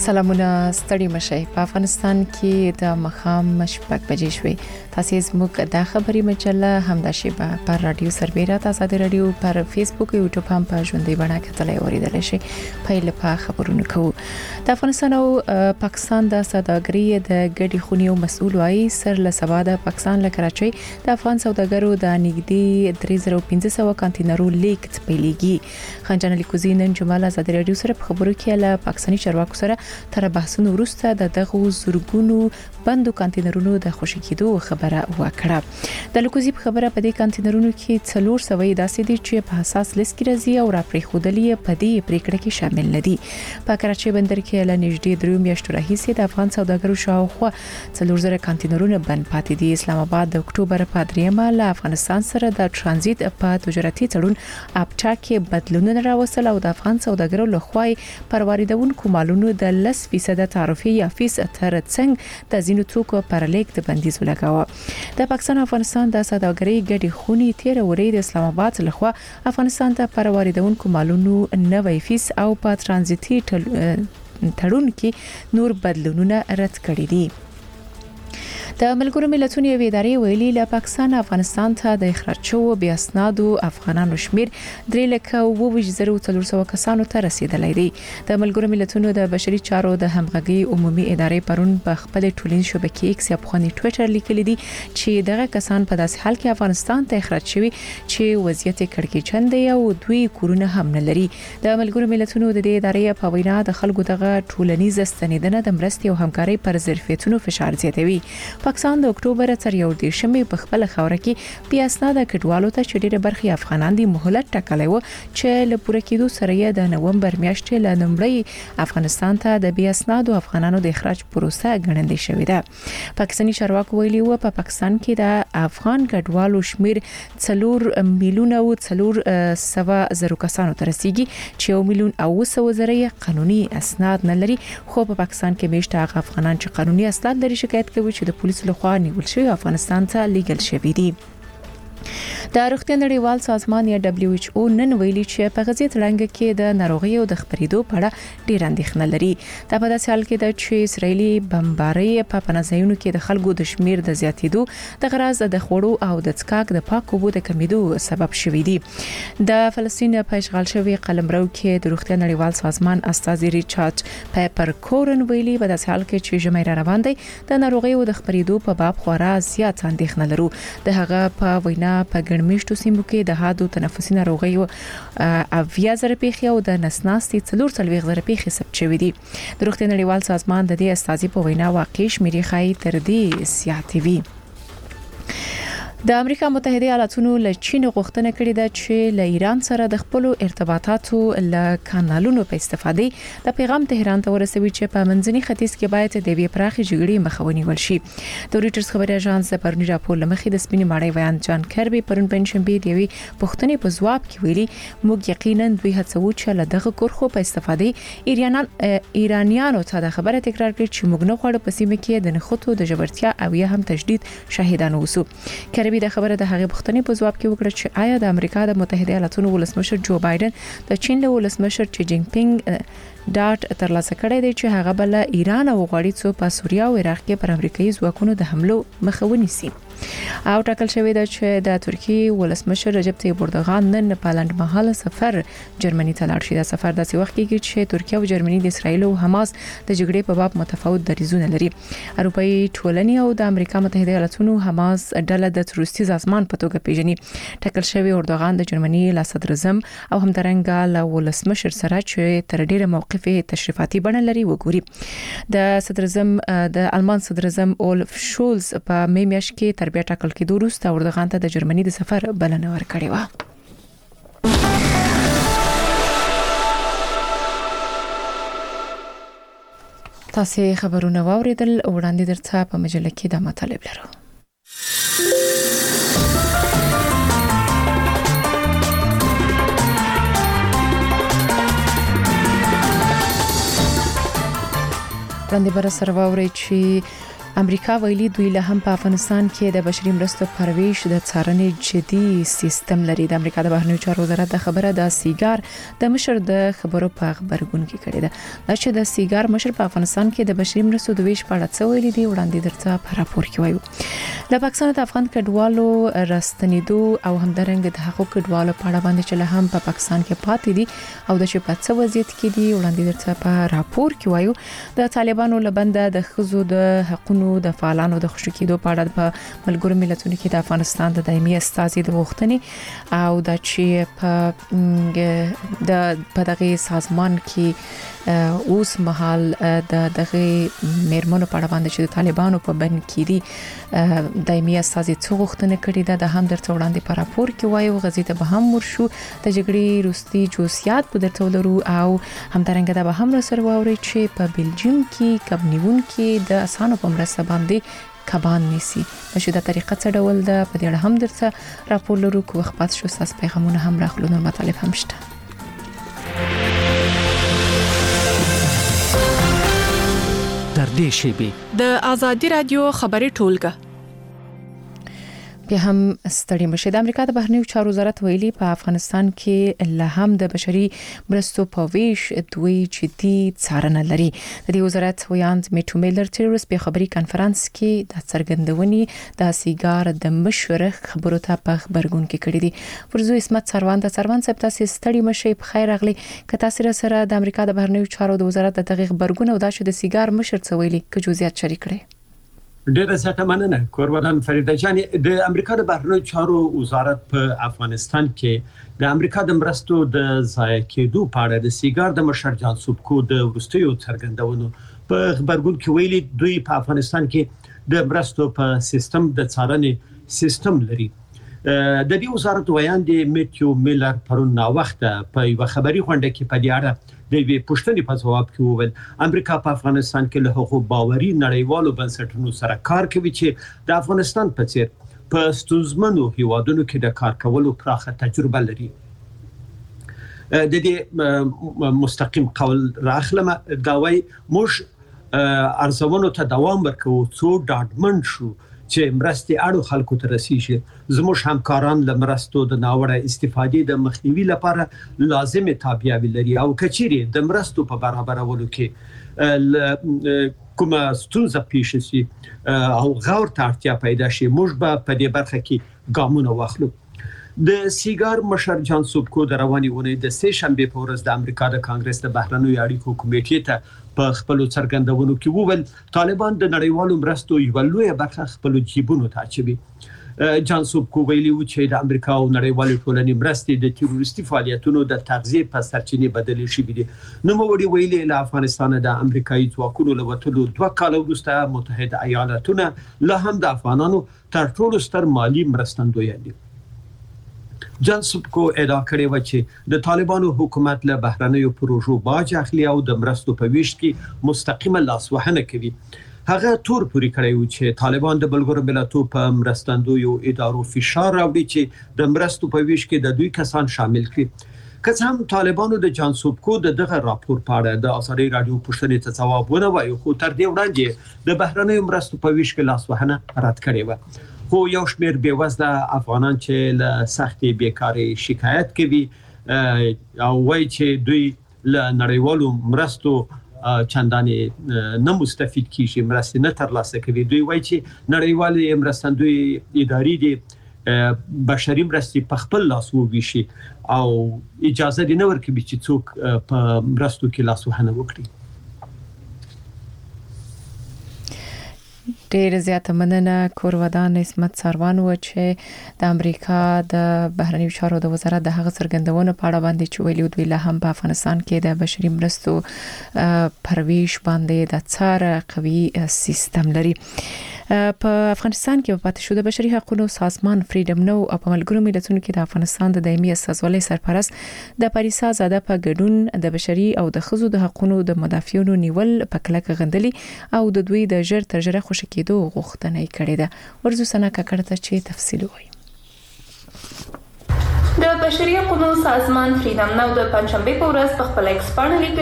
سلامونه ستړي مشي په افغانستان کې د مخام شپږ بجې شوي. تاسو زموږ د خبري مجله همداشي پر رادیو سربېره تاسو د رادیو پر فیسبوک او یوټیوب هم په ژوندۍ بڼه کتلای اوریدل شي. په لپاره خبرونه کوو. د افغانستان او پاکستان د سوداګرۍ د ګډي خونیو مسؤل وايي سر له سبا د پاکستان له کراچۍ د افغان سوداګرو د نږدې 3500 کانټینرو لیکت پیلېږي. خنجان لیکوزي نن جمعه د رادیو سره په خبرو کې له پاکستاني چارواکو سره تر بحثونو وروسته د دغه زورګونو بندو کانټینرونو د خوشی کېدو خبره وکړه. د لیکوزي په خبره په دې کانټینرونو کې 400 داسې دي چې په حساس لیست کې راځي او راپرې خودلې په دې پریکړه کې شامل ندي. په کراچۍ بندر کې له نږدې 3 میاشتو راهیسې د افغان سوداګرو شاوخوا 400 کانټینرونه بند پاتې دي. اسلام آباد د اکتوبر په 3 له افغانستان سره د ترانزیت په تجارتي تړون اپټا کې بدلونونه راوستل او د افغان سوداګرو لخوا پر واردونکو مالونو د 10% تعرفي یا فیس تر څنګ د زینو توکو پر لیک د بندیز ولګاوه. د پاکستان او افغانستان د سوداګرۍ ګډي خونی 13 ورې د اسلام آباد لخوا افغانستان ته پر واردونکو مالونو 90% او په ترانزیتي تړون کې نور بدلونونه رد کړي دي. د ملګرو ملتونو یو ادارې ویلي له پاکستان افغانستان ته د اخراج شو بیا اسنادو افغانانو شمیر 3,400 کسانو ته رسیدلی دی. د ملګرو ملتونو د بشري چارو د همغږي عمومي ادارې پرون په خپل ټولنیز شبکې ایکس یا په ټوئیټر لیکلي دي چې دغه کسان په داسې حال کې افغانستان ته اخراج شوي چې وضعیت کړکېچن دی او دوی کورونه هم نه لري. د ملګرو ملتونو د دې ادارې په وینا د خلکو دغه ټولنیز ستنیدنه د مرستې او همکارۍ پر ظرفیتونو فشار زیاتوي. پاکستان د اکتوبر تر 14 په خپل خوره کې بیا اسناد کډوالو ته چې ډېر برخي افغانان دي مهلت ټاکلی و چې له پوره کېدو سره یې د نومبر میاشتې له لومړی افغانستان ته د بیا اسناد افغانانو د اخراج پروسه ګڼل شوې ده. پاکستاني چارواکو ویلي و په پاکستان کې د افغان کډوالو شمیر 4 میلیون او 400,000 کسانو ته رسیدي چې 1,900,000 قانوني اسناد نه لري. خو په پاکستان کې مشته هغه افغانان چې قانوني اسناد لري شکایت کوي چې د پولیسو لخوا نیول شوی افغانستان ته لیږل شوی دي. د روغتیا نړیوال سازمان یا WHO نن ویلي چې په غزې تړنګ کې د ناروغي او د خپرېدو په اړه ډېر اندېښنه لري. دا په داسې حال کې ده چې اسرایلی بمبارۍ په پنځایونو کې د خلکو د شمیر د زیاتېدو د غراز د خوړو او د څښاک د پاک اوبو د کمیدو سبب شوي دي. د فلسطین په اشغال شوی قلمرو کې د روغتیا نړیوال سازمان استاذ ریچارډ پیپر کورن ویلي په داسې حال کې چې ژمی را روان دی د ناروغي او د خپرېدو په باب خورا زیات اندېښنه لرو. د هغه په وینا په ګڼمیشتو سیمو کې د هادو تنفسي ناروغیو 80,000 پیښې او د نسناستي 40,000 پیښې ثبت شوې دي. د روغتیا نړیوال سازمان د دې استازي په وینا واقع شمیرې خای تر دې زیاتې وي. د امریکا متحده ایالاتونو له چین غوښتنه کړې ده چې له ایران سره د خپل ارتباطاتو له کانالونو په استفادې د پیغام تهران ته ورسوي چې په منځني ختیځ کې باید د وی پراخي جګړې مخه ونیول شي. د رويټرز خبري اژانس د پرونی راپور لمخې د سپینې ماړی ویان جان کربي پرون پنځشنبه دی پښتنې په ځواب کې ویلي موږ یقینا دوی هڅو چې له دغه کورخو په استفادې ایرانیانو ته د خبره تکرار کړي چې موږ نه غواړو په سیمه کې د نخودو د جبرتیا او یا هم تشدید شاهدان اوسو. د خبره د هغه پښتنې په ځواب کې وکړه چې آیا د امریکا د متحده ایالاتونو ولسمشر جو بایدن د چین له ولسمشر چی جینګ پینګ ډاټ ترلاسه کړی دی چې هغه بل ایران او غواړي چې په سوریه او عراق کې پر امریکایي ځواکونو د حملو مخه ونیسي. او ټاکل شوی دی چې د ترکیه ولسمشر رجب طیب اردوغان نن په لنډمهاله سفر جرمني ته لاړ شي. دا سفر داسې وخت کې چې ترکیه او جرمني د اسرایل او حماس د جګړې په باب متفاوت دریځونه لري. اروپאי ټولنې او د امریکا متحده ایالاتونو حماس ډله د تروریستي سازمان په توګه پیژني. ټاکل شوی اردوغان د جرمني لا صدر اعظم او همدارنګه له ولسمشر سره چې تر ډیره موقف تشریفاتي بڼه لري وګوري. د صدر اعظم د آلمان صدر اعظم اولف شولز په می میاشت کې تر بیا ټاکل کېدو وروسته اردوغان ته د جرمني د سفر بلنه ورکړې و. تاسو خبرونه واوریدل وړاندې درته په مجله کې د مطالب لرو. وړاندې بر سره واوري چې امریکا ویلي دوی له هم په افغانستان کې د بشري مرستو پرویش د څارنې جدي سیستم لري. د امریکا د بهرنیو چارو وزارت د خبره د سیګار د مشر د خبرو په خبرګون کې کړې ده چې د سیګار مشر په افغانستان کې د بشري مرستو د ویش په اړه څه ویلي دي وړاندې درته په راپور کې وایو. د پاکستان د افغان کډوالو راستنیدو او همدارنګه د حقوقو کډوالو په اړه باندې چې له هم په پاکستان کې پاتې دي او د چې په څه وضعیت کې دي وړاندې درته په راپور کې وایو. د طالبانو لبنده د خزو د حقوقو د فعالانو د خوشی کېدو په اړه په ملګرو ملتونو کې د افغانستان د دایمي استازي د غوښتنې او د چې په دغه سازمان کې اوس مهال د دغه میرمنو په اړه باندې چې د طالبانو په بن کې دي دایمي استازي څو غوښتنه کړې ده د هم درته وړاندې په راپور کې وایو. غزي ته به هم ورشو د جګړې روستي جوسیات په درته ولرو او همدارنګه دا به هم سره واوري چې په بلجیم کې کبنیون کې د اسانو په مرسته باندې کبان نیسي. چې دا طریقه څه ډول ده په دې اړه هم درته راپور لرو. کو وخت پات شو تاسو پیغامونه هم راخلو نور مطالب هم شته. در دې شیبه د ازادي رادیو خبري ټولګه بیا هم ستړي مشه. د امریکا د بهرنیو چارو وزارت ویلي په افغانستان کې له هم د بشري مرستو په ویش دوی جدي څارنه لري. د دې وزارت ویاند میټو میلر تیروس په خبري کانفرنس کې د څرګندونې د سیګار د مشر خبرو ته په خبرګون کې کړې دي. فرزو اسمت سروان د سروان سپتا سي ستړي مشه په خیر اغلي ک تاسو سره د امریکا د بهرنیو چارو د وزارت د دغه خبرګون او د سیګار مشر څه ویلي ک جزئیات شریک کړي. ډیره زیاته مننه کورودان فریده جان. د امریکا د بهرنیو چارو وزارت په افغانستان کې د امریکا د مرستو د ضایع کېدو په اړه د سیګار د مشر جان سوبکو د ورستیو څرګندونو په خبرګون کې ویلي دوی په افغانستان کې د مرستو په سیستم د څارنې سیستم لري. د دې وزارت ویاند میټیو میلر پرون نا وخت په یو خبري غونډه کې په دې اړه د وی پښتنې په جواب کې وویل امریکا په افغانستان کې له حقوق باوري نړیوالو بنسټونو سره کار کوي چې د افغانستان په څیر په ستونزمنو هیوادونو کې د کار کولو پراخه تجربه لري. د دې مستقیم قول راخلم دا وای موږ ارزونو ته دوام ورکوو څو ډاډمن شو چې مرستې اړو خلکو ته رسیږي. زموږ همکاران له مرستو د ناوړه استفادې د مخنیوي لپاره لازمه تابعیت لري او کچيري د مرستو په برابرولو کې کومه ستونزه پیښ شي او غور ته اړتیا پیدا شي موږ به په دې برخه کې ګامونه واخلو. د سیګار مشر جان سوبکو د رواني اونۍ د سه شنبه په ورځ د امریکا د کانګرس د بهرنیو اړیکو کمیټې ته په خپل څرګندونو کې وویل طالبان د نړیوالو مرستو یو لوی برخه خپل جیبونو ته اچوي. جان سوبکو ویلي و چې د امریکا او نړیوالو ټولنې مرستې د تروریستي فعالیتونو د تغذیه په سرچینې بدلې شوې دي. نو موږ ویلي له افغانستان د امریکایي ځواکونو له وټلو 2 کال وروسته متحده ایالاتونه له هم د افغانانو تر ټولو ستر مالی مرستندوی دي. جان سوبکو ادعا کړې و چې د طالبانو حکومت له بهرنیو پروژو باج اخلي او د مرستو په ویش کې مستقیمه لاسوهنه کوي. هغه تور پوری کړی و چې طالبان د بلګرو ملتونو په مرستندویو ادارو فشار راوړي چې د مرستو په ویش کې د دوی کسان شامل کړي. که هم طالبانو د جان سوبکو دغه راپور په اړه د ازادي رادیو پښتنې ته ځواب ونه وایي خو تر دې وړاندې د بهرنیو مرستو په ویش کې لاسوهنه رد کړې و. خو یو شمېر بیوزله افغانان چې له سختي بیکاری شکایت کوي او وایي چې دوی له نړیوالو مرستو چندانې نه مستفید کیږي مرستې نه ترلاسه کوي. دوی وایي چې نړیوالې مرستندوی ادارې دي بشري مرستې په خپل لاس وویشي او اجازه دي نه ورکوي چې څوک په مرستو کې لاسوهنه وکړي. ډیر زیاته مننه کورودان اسمت سروان و چې د امریکا د بهرنیو چارو د وزارت د هغه څرګندونو په اړه باندې چې ویلي دوی له هم په افغانستان کې د بشري مرستو پرویش باندې د څار قوي سیستم لري. په افغانستان کې پاتې شو د بشري حقوقو سازمان فریډم نو او په ملګرو ملتونو کې د افغانستان د دایمي استازولۍ سرپرست د پاریسا زاده په ګډون د بشري او د خزو د حقوقو د مدافعینو نیول په کلکه غندلي او د دوی د ژر تر ژره خوشی کېدو غوښتنه کړې ده. ورزو سنا کړه چې تفصیل وایي. د بشري حقوقو سازمان فریډم نو د پنځشنبه په ورځ په خپل ایکس باندې لیکلي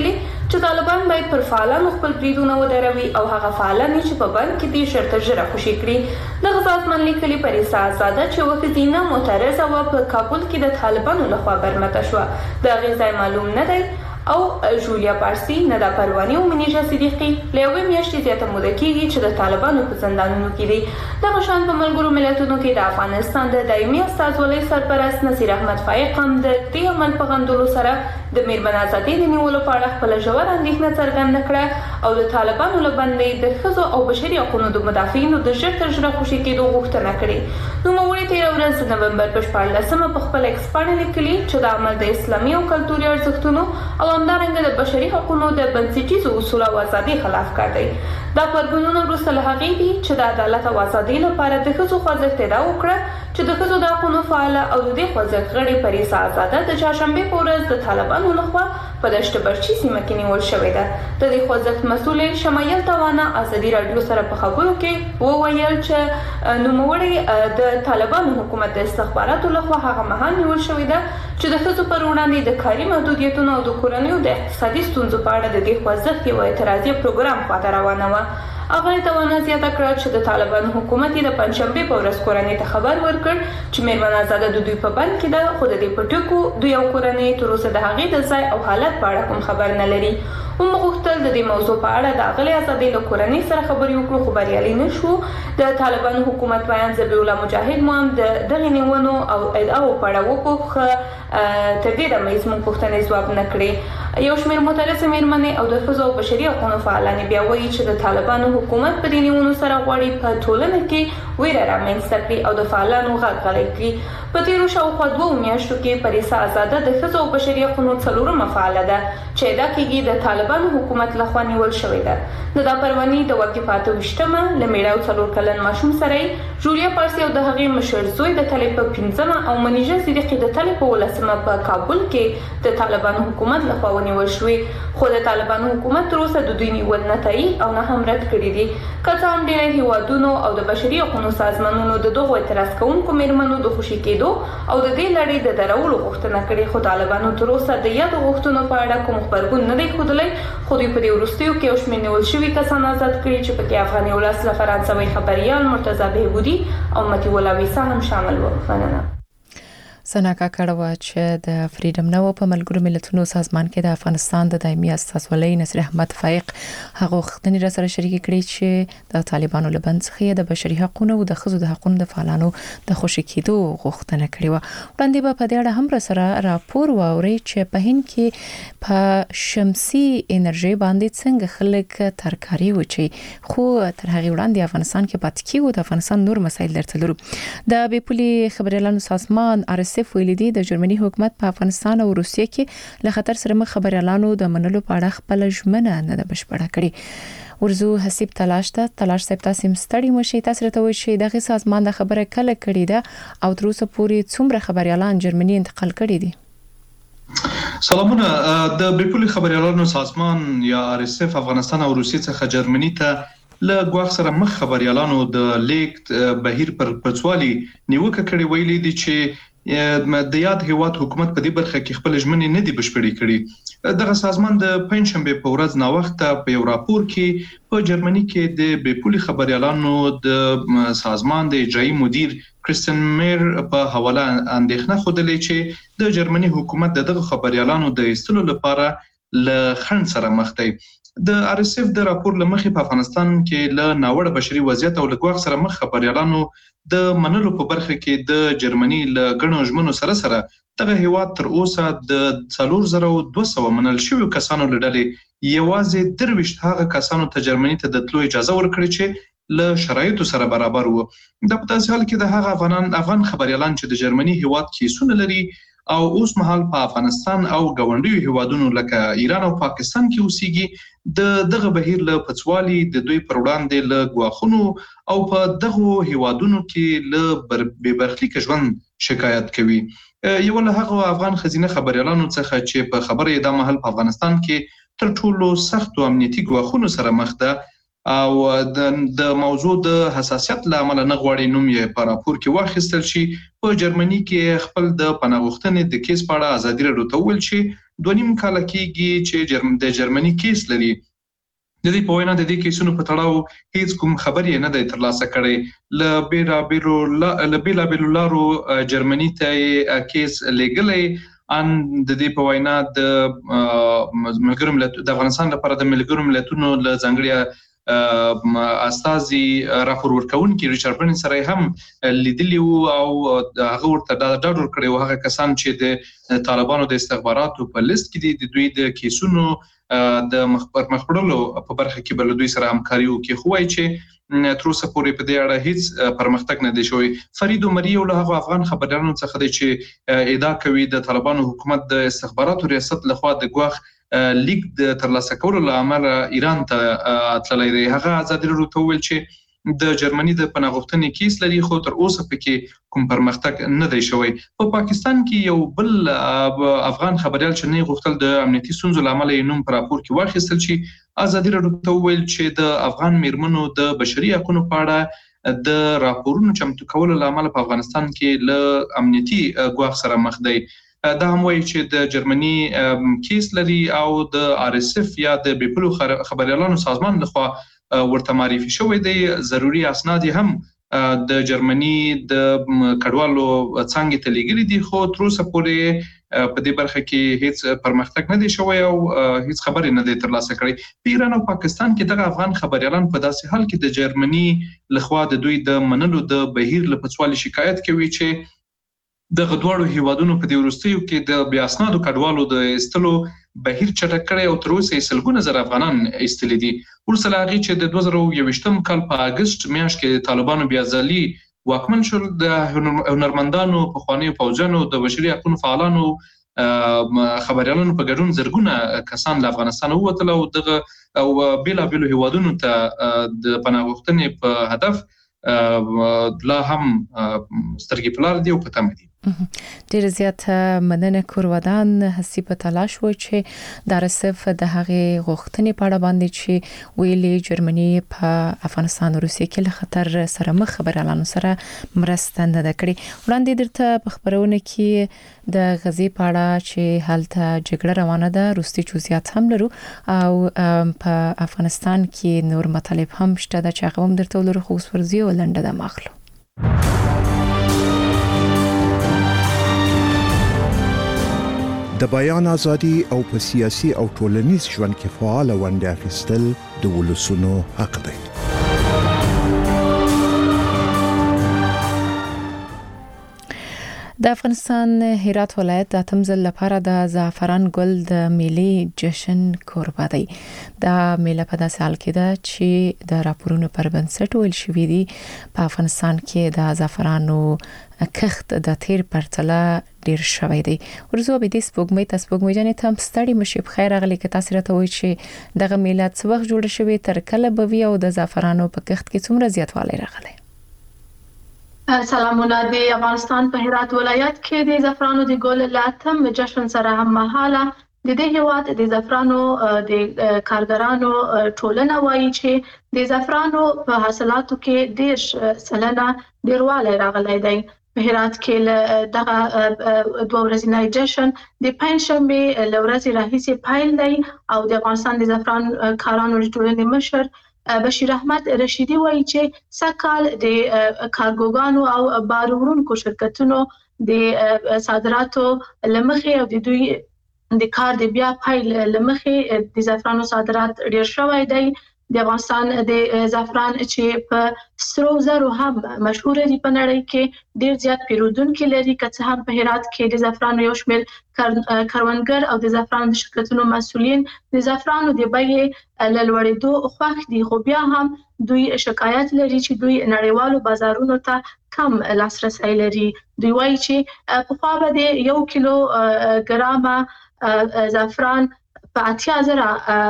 چې طالبان باید پر فعالانو خپل بریدونه ودروي او هغه فعالان چې په بند کې دي شرط ژره خوشي کړي. د سازمان لیکلي پریسا آزاده چې وکیزینه معترضه و په کابل کې د طالبانو لخوا برمته شو د غزای معلوم نه دی او جولیا پارسی، ندا پروانی او منیژه صدیقی له یوې میاشتې زیاته موده کېږي چې د طالبانو په زندانونو کې دي. دغه شان په ملګرو ملتونو کې د افغانستان د دایمي استازولۍ سرپرست نصیر احمد فایق هم د دې عمل په غندلو سره د میرمن آزادۍ د نیولو په اړه خپله ژوره اندېښنه څرګنده کړه او د طالبانو له بندۍ د ښځو او بشري حقوقو د مدافعینو د ژر تر ژره خوشي کېدو غوښتنه کړې. نوموړي تېره ورځ د نومبر په 14 په خپل ایکس پاڼه لیکلي چې د عمل د اسلامي او کلتوري ارزښتونو او همدارنګه د بشري حقوقو د بنسټیزو اصولو او ازادۍ خلاف کار دی. دا پرګونونه وروسته له هغې دي چې د عدالت او ازادۍ لپاره د ښځو خوځښت ادعا وکړه چې د ښځو د حقوقو فعاله او د دې خوځښت غړې پریسا آزاده د چهارشنبې په ورځ د طالبانو لخوا په دشت برچی سیمه کې نیول شوې ده. د دې خوځښت مسؤل شمایل توانا ازادي رادیو سره په خبرو کې وویل چې نوموړی د طالبانو حکومت د استخباراتو لخوا هغه مهال نیول شوې ده چې د ښځو پر وړاندې د کاري محدودیتونو او د کورنیو د اقتصادي ستونزو په اړه د دې خوځښت یو اعتراضي پروګرام خواته روانه وه. هغه توانا زیاته کړه چې د طالبانو حکومت د پنځشنبې په ورځ کورنۍ ته خبر ورکړ چې میرمن آزاده د دوی په بند کې ده، خو د دې په ټکو دوی او کورنۍ تر اوسه د هغې د ځای او حالت په اړه کوم خبر نه لري. هم غوښتل د دې موضوع په اړه د اغلې آزادۍ له کورنۍ سره خبرې وکړو خو بریالي نه شو. د طالبانو حکومت بیان ذبیح الله مجاهد مو هم د دغې نیونو او ادعاو په اړه وپوښ تر دې دمه یې زموږ پوښتنې ځواب نه کړې. یو شمېر معترضې مېرمنې او د ښځو او بشري حقوقو فعالانې بیا وایي چې د طالبانو حکومت په دې نیونو سره غواړي په ټولنه کې ویره رامنځته کړي او د فعالانو غږ غلی کړي. په تېرو شاوخوا 2 میاشتو کې پریسا آزاده د ښځو او بشري حقوقو 4مه فعاله ده چې ادعا کېږي د طالبانو حکومت لخوا نیول شوې ده. ندا پروانی د واقعې په 28مه له میړه او 4 کلن ماشوم سره جولیا پارسی او د هغې مشر زوی د تلې په 5مه او منیژه صدیقي د تلې په 10مه په کابل کې د طالبانو حکومت لخوا ونیول شوې، خو د طالبانو حکومت تر اوسه د دوی نیول نه تایید او نه هم رد کړي دي. که څه هم ډېری هیوادونو او د بشري حقوقو سازمانونو د دغو اعتراض کوونکو میرمنو د خوشي کېدو او د دې لړۍ د درولو غوښتنه کړې، خو طالبانو تر اوسه د یادو غوښتنو په اړه کوم خبرګون نه دی ښودلی. خو دوی په دې وروستیو کې یو شمېر نیول شوي کسان آزاد کړي چې پکې افغاني ولس له فرانسوي خبریال مرتضی بهبودي او متي الله ویسا هم شامل وو. مننه. سناکا کړه چې د فریډم نو په ملګرو ملتونو سازمان کې د افغانستان د دایمي استازولۍ نصیر احمد فایق هغه وختنی را سره شریک کړي چې د طالبانو لبند څخه د بشري حقوقو او د ښځو د حقوقو د فعالانو د خوشی کېدو غوښتنه کړې و. وړاندې په دې اړه هم را سره راپور واوري چې په هند کې په شمسي انرژي باندې څنګه خلک ترکاري وچی، خو تر هغه وړاندې افغانستان کې پاتې کیږي. د افغانستان نور مسایل درته لرو. د بیپولي خبريالانو سازمان ویلي دي د جرمني حکومت په افغانستان او روسیې کې له خطر سره مخ خبريالانو د منلو په اړه خپل ژمنه نه ده بشپړه کړې. ورزو حسیب تلاش سپ تاسو مستړی مشي تاسو راته وایي چې دغه سازمان د خبره کله کړې ده او تر اوسه پورې څومره خبريالان جرمني انتقال کړي دي؟ سلامونه. د بیپولي خبريالانو سازمان یا RSF افغانستان او روسیې څخه جرمني ته له غواخ سره مخ خبريالانو د لیک بهیر پر پرڅوالي نیوکه کړي. ویلي دي چې د یاد هیواد حکومت په دې برخه کې خپل ژمنې نه دي بشپړې کړې. دغه سازمان د پنځشنبه په ورځ نا وخت په یو راپور کې په جرمني کې د بیپولي خبريالانو د سازمان د اجرایي مدیر کریستن میر په حواله اندېښنه خوده چې د جرمني حکومت دغه خبريالانو د ایستلو لپاره له خنډ سره مخ دی. د RSF د راپور لمخې په افغانستان کې له ناوړه بشري وضعیت او له غواخ سره مخ خبريالانو د منلو په برخه کې د جرمني له غنو ژمنو سره دغه هیواد تر اوسه د 4200 منل شوی کسانو لړلې یوازې 23 هغه کسانو ته جرمني ته د تلو اجازه ورکړي چې له شرایطو سره برابر وو. د په داسې حال کې د هغه افغان خبريالان چې د جرمني هیواد کې سونه لري او اوس مهال په افغانستان او ګاونډیو هیوادونو لکه ایران او پاکستان کې اوسېږي، دغه بهیر له پڅوالي د دوی پر وړاندې له غواخونو او په دغه هیوادونو کې له بېبرخلیک ژوند شکایت کوي. یو له هغه افغان خزینه خبريالانو څخه چې په خبره د محل په افغانستان کې تر ټولو سخت امنیتي غواخونو سره مخ ده او د موضوع د حساسیت لامل نه غواړي نوم یې په راپور کې واخیستل شي. په جرمني کې خپل د پناه غوښتنې د کیس په اړه ازادي راډیو ته ویل چې 2.5 کال کېږي چې د جرمني کیس لري. د دې په وینا د دې کیسونو په تړاو هیڅ کوم خبرې نه دی ترلاسه کړی. ل بیلابیلو لارو جرمني ته کیس لګلې ان د دې په وینا د ملګرو ملتونو د افغانستان لپاره د ملګرو ملتونو ل ځانګړي استازي راپور ورکونکي ریچارډ برن سره هم لیدلی او هغه ورته دا ډاډ ورکړی و هغه کسان چې د طالبانو د استخباراتو په لیست کې دي د دوی د کیسونو د مخبرلو په برخه کې بل دوی سره همکاري وکړي خو وايي چې تر اوسه پورې په دې اړه هیڅ پرمختګ نه دی شوی. فرید عمری یو له هغه افغان خبريالانو څخه دی چې ادعا کوي د طالبانو حکومت د استخباراتو ریاست لخوا د ګواخ لیک د ترلاسه کولو لامل ایران ته تللی دی. هغه ازادي راډیو ته ویل چې د جرمني د پناه غوښتنې کیس لري خو تر اوسه پکې کوم پرمختګ نه دی شوی. په پاکستان کې یو بل افغان خبريال چې نه غوښتل د امنیتي ستونزو لامل یې نوم پر راپور کې واخیستل چې ازادي راډیو ته ویل چې د افغان میرمنو د بشري حقوقو په اړه د راپورونو چمتو کولو لامل په افغانستان کې له امنیتي ګواښ سره مخ دی. دا هم وایي چې د جرمني کیس لري او د RSF یا د بیپلو خبريالانو سازمان لخوا ورته معرفي شوی دی. ضروري اسناد هم د جرمني د کډوالو څنګه ته لګري دي خو تر اوسه پورې په دې برخه کې هیڅ پرمختګ نه دی شوی او هیڅ خبرې نه دی ترلاسه کړې. په ایران او پاکستان کې دغه افغان خبريالان په داسې حال کې د جرمني لخوا د دوی د منلو د بهیر له پڅوالي شکایت کوي چې د غدوړو هیوادونو په دې وروستیو کې د بیا اسنادو کډوالو د استلو بهیر چټک کړي او تر اوسه سلګونه زره افغانان استلې دي. ورسره هغه چې د 2021 کال په اگست میاشت کې طالبانو بیا ځلي واکمن شول د هنرمندانو پخوانیو پوځیانو د بشري حقوقو فعالانو خبريالانو په ګډون زرګونه کسان له افغانستان ووتل او دغه او بیلابیلو هیوادونو ته د پناه غوښتنې په هدف لا هم سترګې پلار دی او په تمه دي. ډیر زیات مننه کورودان هستی په تلاش و چې د RSF د هغه غوښتنې په اړه باندې چې ویلي جرمني په افغانستان او روسیې کې له خطر سره مخ خبريالانو سره مرسته نه کړې. وړاندې درته په خبرونه کې د غزې په اړه چې هلته جګړه روانه ده روسي جزئیات هم لرو او په افغانستان کې نور مطالب هم شته چې هغه هم درته ولرو خو ورزي ولنده د ماخلو. د بیان ازادي او په سیاسي او ټولنیز ژوند کې فعال ونډه اخیستل د ولسونو حق دی. د افغانستان هرات ولایت د اتمزل لپاره د زعفران ګل د میلې جشن کوربه دی. دا میله په داسې حال کې ده چې د راپورونو پر بنسټ ویل شوې دي په افغانستان کې د زعفرانو کښت د تیر پرتله ډیر شوی دی. ورزو به د سپوږمۍ جنې ته ستړي مشي په خیر غلي کې تاسو راته وایي چې دغه میله څو وخت جوړ شوی تر کله به وي او د زعفرانو په کښت کې څومره زیاتوالی راغلی. سلامونه. د افغانستان په هرات ولایت کې د زعفرانو د ګل لاتم جشن سره هم مهاله د دې هیواد د زعفرانو د کارګرانو ټولنه وایي چې د زعفرانو په حاصلاتو کې 10% ډیروالی راغلی دی. په هرات کې دغه 2 ورځنی جشن د پنځشنبه لورځې راهیسې پیل دی او د افغانستان د زعفران کارانو ټولنې مشر بشیر احمد رشیدي وایي چې سکهال د کارګوګانو او بارورونکو شرکتونو د صادراتو لمخې او د دوی د کار د بیا پیل لمخې د زعفرانو صادرات ډیر شوی دی. د افغانستان د زعفران چې په سرو زرو هم مشهور دي په نړۍ کې ډیر زیات پیرودونکو لري که څه هم په هرات کې د زعفرانو یو شمېر کروندګر او د زعفرانو شرکتونو مسؤلین د زعفرانو د بیې لوړېدو خوښ دي خو بیا هم دوی شکایت لري چې دوی نړیوالو بازارونو ته کم لاسرسي لري. دوی وایي چې په خوا به 1 کیلو ګرامه زعفران په 80,000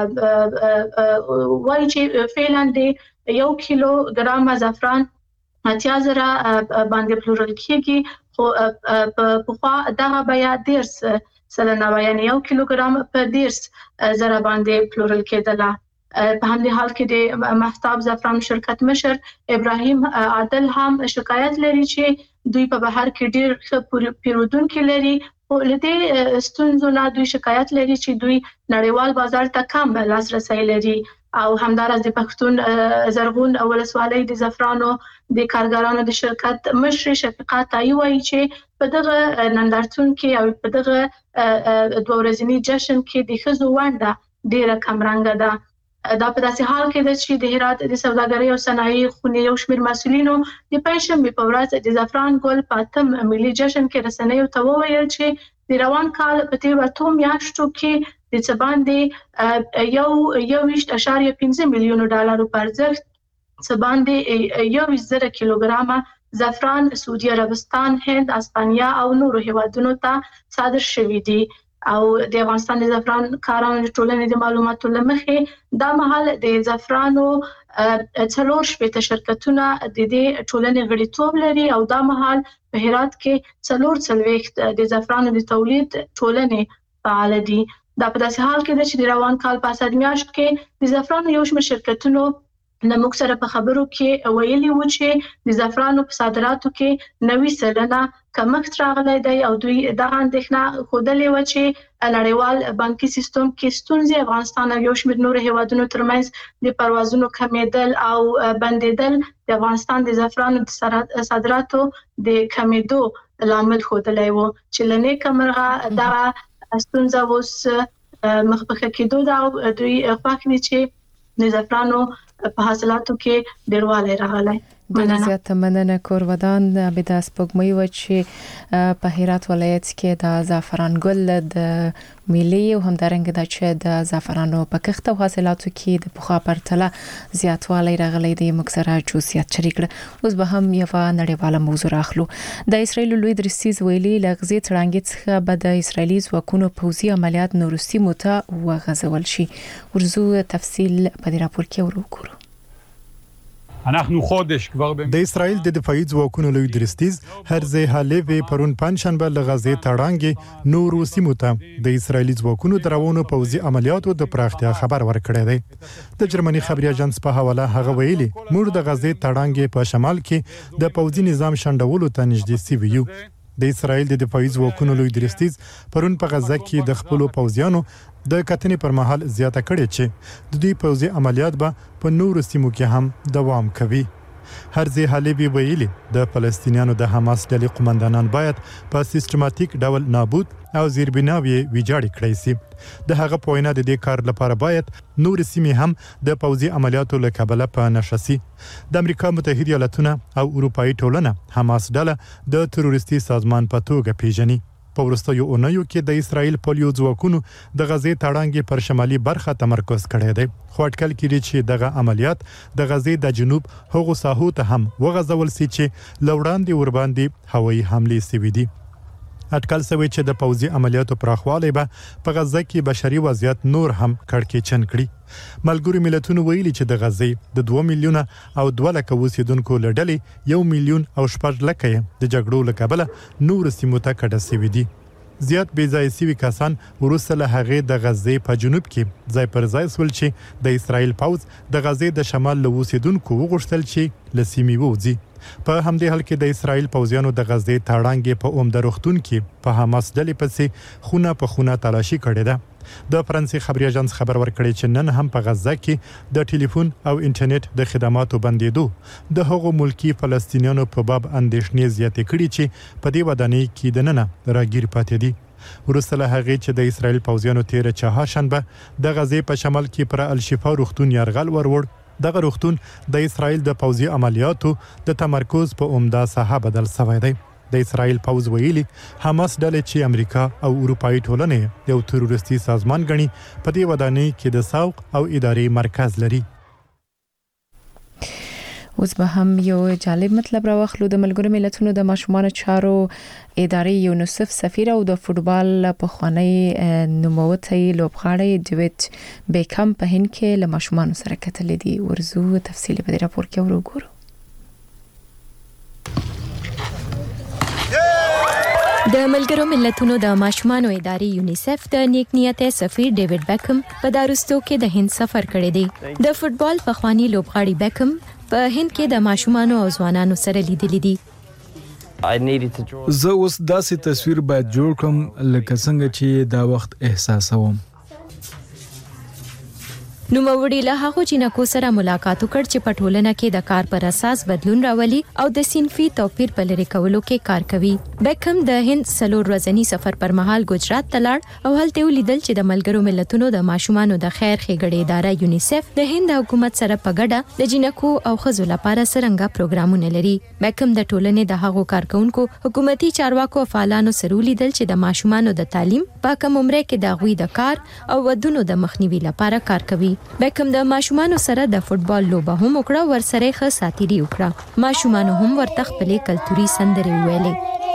وایي چې فعلا د 1 کیلو ګرامه زعفران 80,000 باندې پلورل کیږي خو په خوا دغه بیا 10% یعنی 1 کیلو ګرام په 10,000 باندې پلورل کېدله. په همدې حال کې د محتاب زعفران شرکت مشر ابراهیم عادل هم شکایت لري چې دوی په بهر کې ډیر پیرودونکو لري ولدي ستونزو نه دوی شکایت لري چې دوی نړیوال بازار ته کم لاسرسي لري او همدارس د پښتون زرغون ولسوالۍ د زعفرانو د کارګرانو د شرکت مشر شفیقه تایي وایي چې په دغه نندارتون کې او په دغه دوه ورځني جشن کې د ښځو ونډه ډیره کمرنګه ده. دا په داسې حال کې ده چې د هرات د سوداګرۍ او صنایع خونې یو شمېر مسؤلینو د پنځشنبې په ورځ د زعفران ګل په 8 ملي جشن کې رسنیو ته وویل چې د روان کال په تیر 8 میاشتو کې د څه باندې 1.5 میلیون ډالر په ارزښت څه باندې 1,000 کیلوګرامه زعفران سعودي عربستان، هند، اسپانیا او نورو هیوادونو ته صادر شوي دي. او د افغانستان د زعفران کارانو ټولنې د معلوماتو لمخې دا مهال د زعفرانو 4 شرکتونه د دې ټولنې غړیتوب لري او دا مهال په هرات کې 4 د زعفرانو د تولید ټولنې فعال دي. دا په داسې حال کې ده چې د روان کال په اساس میاشت کې د زعفرانو یو شمېر شرکتونو د موږ سره په خبرو کې ویلي و چې د زعفرانو په صادراتو کې 90% کمښت راغلی دی او دوی دغه اندېښنه ښودلې و چې نړیوال بانکي سیستم کې ستونزې افغانستان او یو شمېر نور هیوادونو ترمنځ د پروازونو کمیدل او بندیدل د افغانستان د زعفرانو د صادراتو د کمیدو لامل ښودلی و چې لنې کمرغه دغه ستونزه اوس مخ په ښه کېدو ده او دوی خوښ دي چې د زعفرانو په حاصلاتو کې ډیروالی راغلی. زیاته مننه کورودان عبیده سپوږمۍ و چې په هرات ولایت کې د زعفران ګل د ملي او همدارنګه د چې د زعفرانو په کښت او حاصلاتو کې د پخوا پرتله زیاتوالی راغلی دی. موږ سره جزئیات شریک کړه. اوس به هم یو نړیواله موضوع راخلو. د اسرایل لوی درستیز ویلي لغزي تړانګې څخه به د اسرایلی ځواکونو پوځي عملیات نورستي موته وغځول شي. ورزو تفصیل په دې راپور کې وګورو. د اسرائیل د دفاعي ځواکونو لوی درستیز هرزه حلیوی پرون پنځشنبه لغزي تړانګې نورو سیمو ته د اسرائیلي ځواکونو دروونو پوځي عملیاتو د پراختیا خبر ورکړی دی. د جرمني خبري اژانس په حواله هغه ویلي موږ د غزې تړانګې په شمال کې د پوځي نظام شندولو ته نږدې سیو. د اسرائیل د دفاعي ځواکونو لوی درستیز پرون په غزه کې د خپل پوځیانو د کتنې پر مهال زیاته کړې چې د دوی پوځي عملیات به په نورو سیمو کې هم دوام کوي. هرزه حلیبی ویلي د فلسطینیانو د حماس ډلې قومندانان باید په سیستماتیک ډول نابود او زیربناوي ویجاړ کړي شي. د هغه په وینا د دې کار لپاره باید نور سیمې هم د پوځي عملیاتو له کبله په نشسي. د امریکا متحده ایالاتونه او اروپאי ټولنه حماس ډله د تروریستي سازمان په توګه پیژني. په وروستیو اونیو کې د اسرائیل پولیو ځواکونو د غزې تړانګې پر شمالي برخه تمرکز کړی دی. خو اټکل کېږي چې دغه عملیات د غزې د جنوب هغو ساحو ته هم وغځول شي چې لوړاندې ورباندې هوایي حملې شوې دي. اټکل شوی چې د پوځي عملیاتو پراخوالی به په غزه کې بشري وضعیت نور هم کړکېچن کړي. ملګرو ملتونو ویلي چې د غزې د 2 میلیونه او 2 لک اوسیدونکو لړلې 1 میلیون او 4 لک د جګړو له کبله نور سیمو ته کډه شوي دي. زیات بې ځای شوي کسان وروسته له هغې د غزې په جنوب کې ځای پر ځای شول چې د اسرائیل پوځ د غزې د شمال له اوسیدونکو وغوښتل چې له سیمې ووځي. په همدې حال کې د اسرائیل پوځیانو د غزې تړانګې په عمده روغتون کې په حماس ډلې پسې خونه په خونه تلاشي کړې ده. د فرانسې خبري اژانس خبر ورکړی چې نن هم په غزه کې د ټلیفون او انټرنیټ د خدماتو بندېدو د هغو ملکی فلسطینیانو په باب اندېښنې زیاتې کړي چې په دې ودانۍ کې دننه راګیر پاتې دي. وروسته له هغې چې د اسرائیل پوځیانو تیر چهارشنبه د غزې په شمال کې پر الشفا روغتون یرغل وروړ. دغه روغتون د اسرائیل د پوځي عملیاتو د تمرکز په عمده ساحه بدل شوی دی. د اسرائیل پوځ ویلي حماس ډلې چې امریکا او اروپאי ټولنې یو تروریستي سازمان ګڼي په دې ودانۍ کې د سوق او اداري مرکز لري. اوس به هم یو جالب مطلب راوخلو. د ملګرو ملتونو د ماشومان چارو ادارې یونیسف سفیر او د فوتبال پخوانی نوموتی لوبغاړی ډیوډ بیکم په هند کې له ماشومان سره کتلې دي. ورزو تفصیل په دې راپور کې وګورو. د ملګرو ملتونو د ماشومانو ادارې یونیسف د نیک نیت سفیر ډیوډ بیکم په داروستو کې د هند سفر کړی دی. د فوتبال پخوانی لوبغاړی بیکم په هند کې د ماشومانو او ځوانانو سره لیدلې دي. زه اوس داسې تصویر باید جوړ کړم لکه څنګه چې دا وخت احساسوم. نوموړي له هغو جنکو سره ملاقات وکړ چې په ټولنه کې د کار پر اساس بدلون راولي او د صنفي توپیر په لري کولو کې کار کوي. بیکم د هند 3 ورځنی سفر پر مهال ګجرات ته لاړ او هلته ولیدل چې د ملګرو ملتونو د ماشومانو د خیر ښېګړې اداره یونیسف د هند حکومت سره په ګډه د جنکو او ښځو لپاره څرنګه پروګرامونه لري. بیکم د ټولنې د هغو کارکونکو حکومتي چارواکو او فعالانو سره ولیدل چې د ماشومانو د تعلیم په کوم عمر کې د غوي د کار او ودونو د مخنیوي لپاره کار کوي. بیکم د ماشومانو سره د فوتبال لوبه هم وکړه، ورسره ښه ساتيري وکړه. ماشومانو هم ورته خپلې کلتوري سندرې ویلې.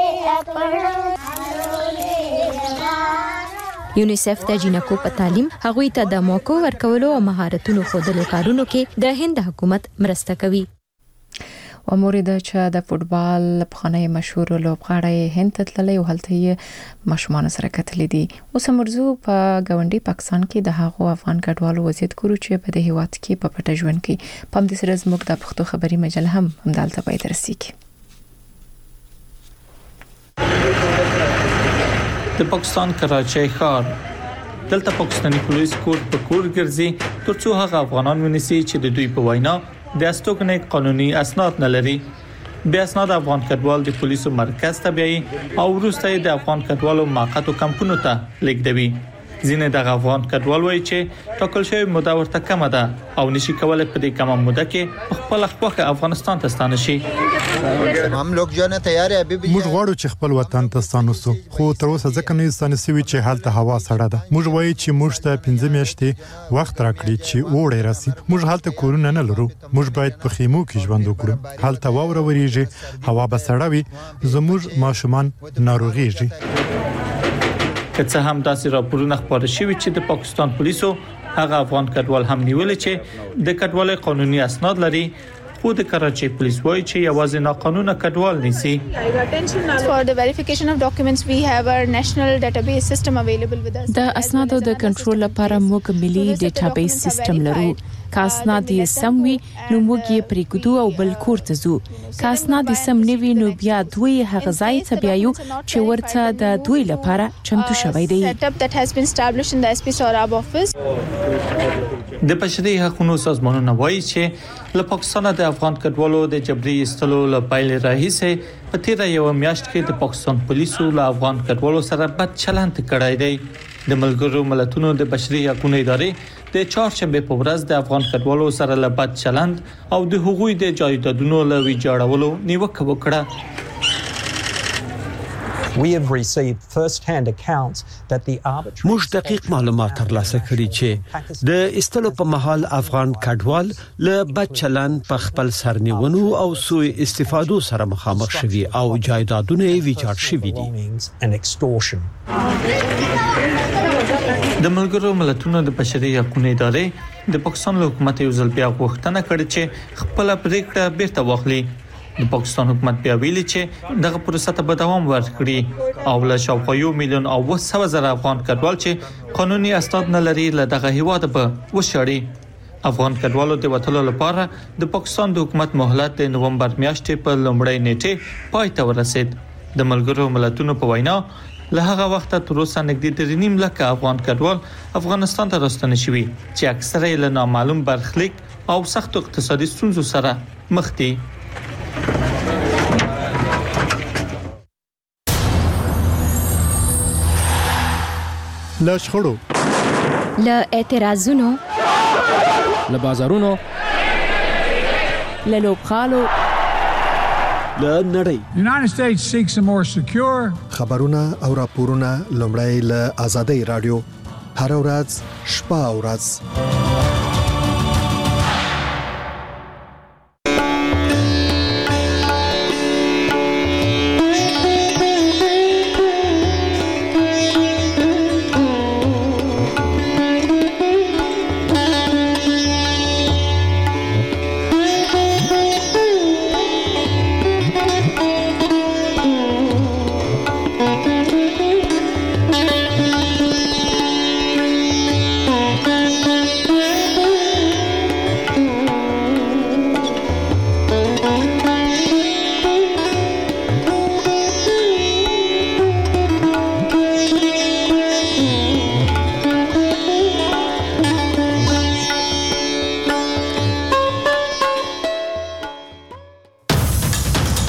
یونیسف د جنکو په تعلیم هغوی ته د موقع ورکولو او مهارتونو ښودلو کارونو کې د هند حکومت مرسته کوي. و مورد چې د فوتبال پخوانی مشهور لوبغاړی هند ته تللی او هلته یې ماشومان سره کتلې دي. اوس موضوع په ګاونډي پاکستان کې د هغو افغان کډوالو وضعیت ګورو چې په دې هیواد کې په پټه ژوند کوي. په همدې سره زموږ د پښتو خبري مجله هم همدالته پای ته رسیږي. د پاکستان کراچۍ ښار دلته پاکستاني پولیس کور په کور ګرځي ترڅو هغه افغانان ونیسي چې د دوی په وینا د استوګنې قانوني اسناد نه لري. بیا اسناد افغان کډوال د پولیسو مرکز ته بیایي او وروسته د افغان کډوالو موقتو کمپونو ته لیږدوي. ځینې د افغان کډوال وایي چې ټاکل شوی موده ورته کمه ده او نشي کولای په دې کمه موده کې خپل خپل افغانستان ته ستانه شي. هم لوګ جن تیار ہے ابي موږ غواړو چې خپل وطن ته ستانه شو، خو تر اوسه ځکه نه ستانه شوی چې حالت هوا سړه ده. موږ وایي چې موږ ته 15 میاشتې وخت راکړي چې اوړی راسي. موږ حالت کورونه نه لرو، موږ باید په خیمو کې ژوند وکړو. حالت واوره وریږي، هوا به سړه وي، زموږ ماشومان ناروغيږي. که څه هم داسې راپورونه خبره شوي چې د پاکستان پولیسو هغه افغان کډوال هم نیولې چې د کډوالۍ قانوني اسناد لري، خو د کراچۍ پولیس وایي چې یوازې ناقانونه کډوال نیسي. د اسنادو د کنټرول لپاره موږ ملي ډیټابیس سیستم لرو. که اسناد یې سم وي نو موږ یې پریږدو او بل کور ته ځو. که اسناد یې سم نه وي نو بیا دوی هغه ځای ته بیایو چې ورته د دوی لپاره چمتو شوی دی. د بشري حقوقو سازمانونه وایي چې له پاکستان د افغان کډوالو د جبري ایستلو لپاره راهیسه په تیر یو میاشت کې د پاکستان پولیسو له افغان کډوالو سره بد چلند کړی دی. د ملګرو ملتونو د بشري حقوقو ادارې د چهارشنبه په ورځ د افغان کډوالو سره له بد چلند او د حقوقي د جایدادونو له ویجاړولو نیوکه وکړه. موږ دقیق معلومات ترلاسه کړي چې د استلو په محل افغان کډوال له بد چلند په خپل سرنیونو او سوء استفادو سره مخامخ شوي او جایدادونه ویجاړ شوي دي. د ملګرو ملتونو د بشري حقوقو ادارې د پاکستان حکومت یو ځل بیا غوښتنه کړې چې خپل پریکړه بیرته واخلي. د پاکستان حکومت بیا ویلي چې دغه پروسه ته به دوام ورکړي او له شاوخوا 1 میلیون او 700,000 افغان کډوال چې قانوني اسناد نه لري له دغه هیواد به وشړي. افغان کډوالو د وټلو لپاره د پاکستان د حکومت مهلت د نومبر میاشتې په لومړۍ نیټه پای ته ورسید. د ملګرو ملتونو په وینا له هغه وخت تر اوسه نږدې 3.5 لک افغان کډوال افغانستان ته راستنه شوي چې اکثره یې له نامعلوم برخلیک او سخت اقتصادي ستونزو سره مخ دي. له شخړو، له اعتراضونو، له بازارونو، له لوبغالو، له نړۍ. United States seeks a more secure خبرونه او راپورونه لومړی له آزادۍ رادیو هر ورځ شپه او ورځ